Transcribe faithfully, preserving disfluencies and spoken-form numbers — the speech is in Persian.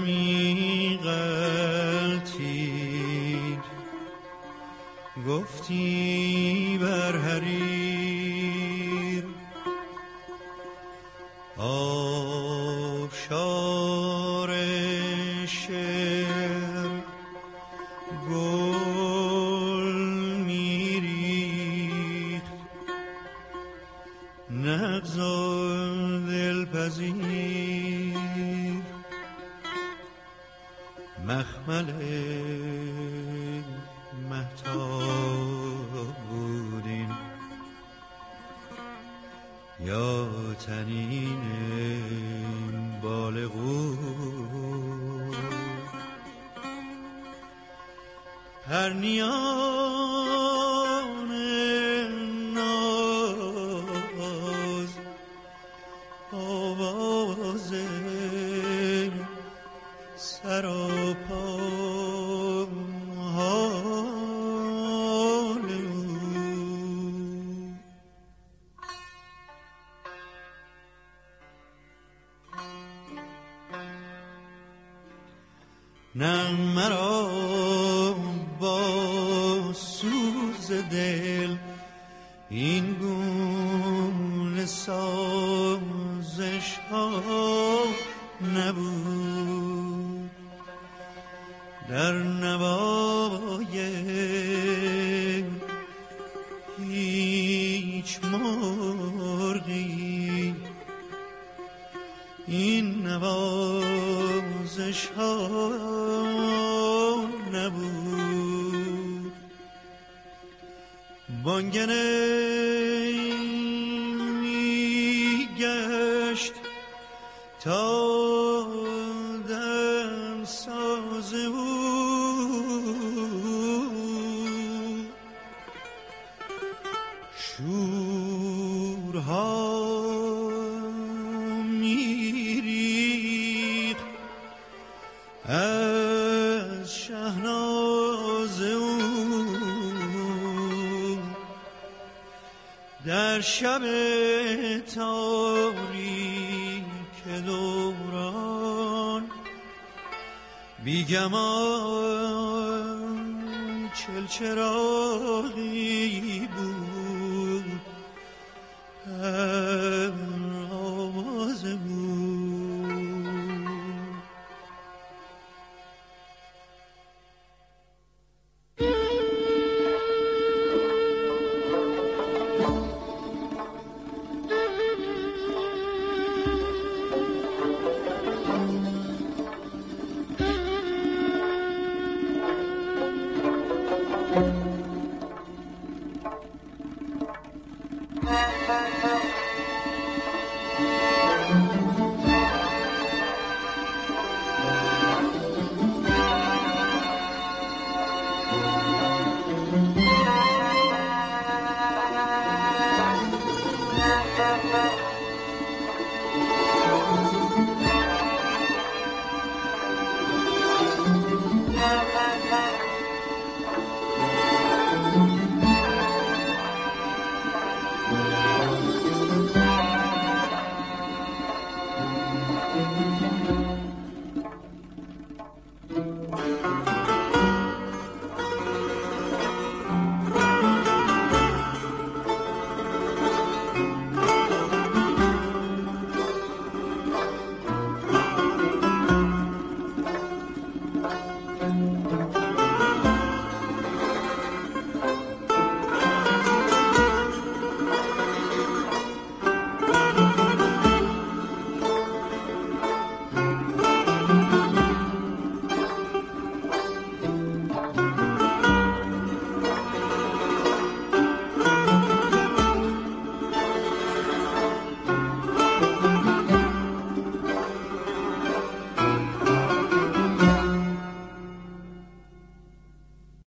می غلطید گفتی بر حریر آبشار شعر گل میریخت نغز دلپذیر مخمل مهتاب بودین یا تنین بالغون پرنیان ناز آواز سراپا نه مرا با سوز دل این گونه سازش ها نبود در نوای هیچ مرغی این نوازش ها نبود بانگنه می گشت تا دم ساز او شورها میریخت از شهناز او در شب تاریک دوران بیگمان چلچراغی بود هر آواز بود.